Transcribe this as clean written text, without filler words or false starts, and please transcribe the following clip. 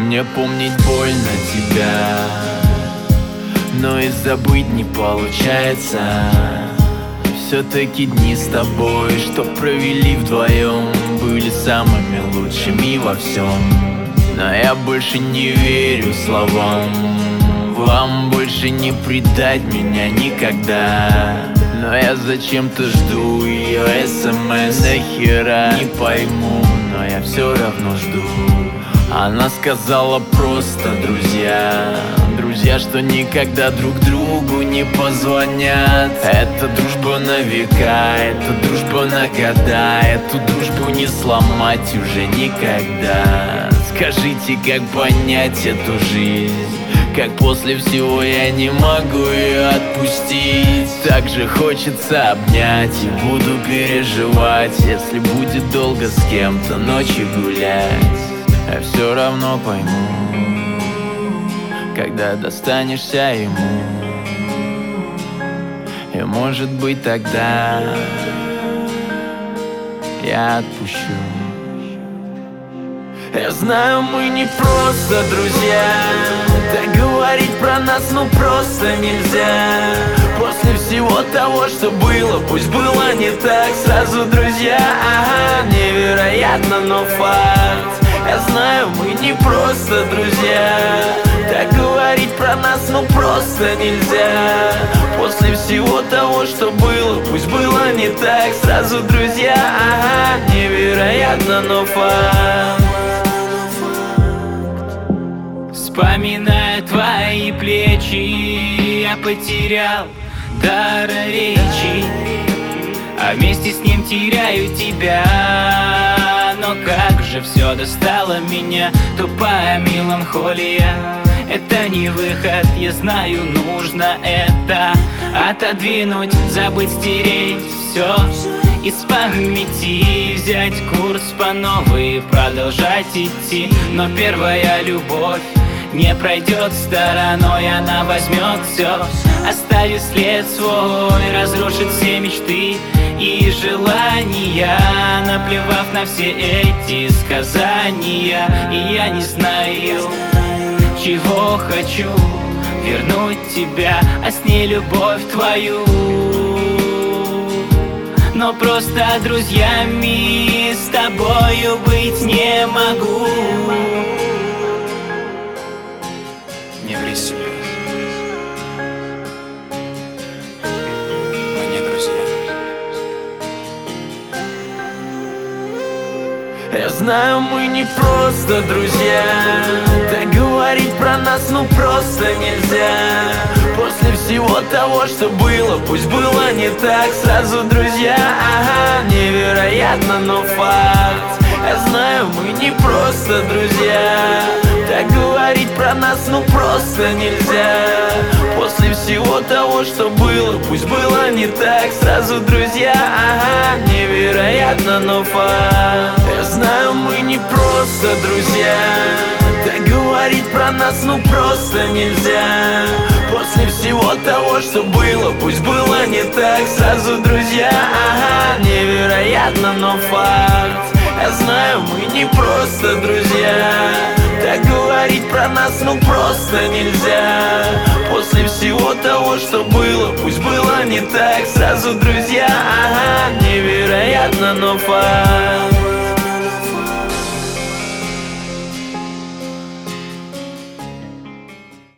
Мне помнить больно тебя, но и забыть не получается. Все-таки дни с тобой, что провели вдвоем, были самыми лучшими во всем. Но я больше не верю словам, вам больше не предать меня никогда. Но я зачем-то жду ее СМС, нахера не пойму, но я все равно жду. Она сказала просто друзья, друзья, что никогда друг другу не позвонят. Это дружба на века, это дружба на года, эту дружбу не сломать уже никогда. Скажите, как понять эту жизнь, как после всего я не могу ее отпустить. Так же хочется обнять и буду переживать, если будет долго с кем-то ночью гулять. Я все равно пойму, когда достанешься ему. И может быть тогда я отпущу. Я знаю, мы не просто друзья, так говорить про нас ну просто нельзя. После всего того, что было, пусть было не так, сразу друзья, ага, невероятно, но факт. Я знаю, мы не просто друзья, так говорить про нас ну просто нельзя. После всего того, что было, пусть было не так, сразу друзья, ага, невероятно, но факт. Вспоминая твои плечи, я потерял дар речи, а вместе с ним теряю тебя. Но как же все достало меня, тупая меланхолия. Это не выход, я знаю, нужно это отодвинуть, забыть, стереть все из памяти, взять курс по новой, продолжать идти. Но первая любовь не пройдет стороной, она возьмет все, оставит след свой, разрушит все мечты и желания, наплевав на все эти сказания. И я не знаю, чего хочу, вернуть тебя, а с ней любовь твою. Но просто друзьями с тобою быть не могу. Не ври себе. Мы не друзья. Я знаю, мы не просто друзья, так говорить про нас ну просто нельзя. После всего того, что было, пусть было не так, сразу друзья, ага, невероятно, но факт. Я знаю, мы не просто друзья, так говорить про нас ну просто нельзя. После всего того, что было, пусть было не так, сразу друзья, ага, невероятно, но факт. Я знаю, мы не просто друзья, так говорить про нас ну просто нельзя. После всего того, что было, пусть было не так, сразу друзья, ага, невероятно, но факт. Я знаю, мы не просто друзья, так говорить про нас ну просто нельзя. После всего того, что было, пусть было не так, сразу друзья, ага, невероятно, но факт.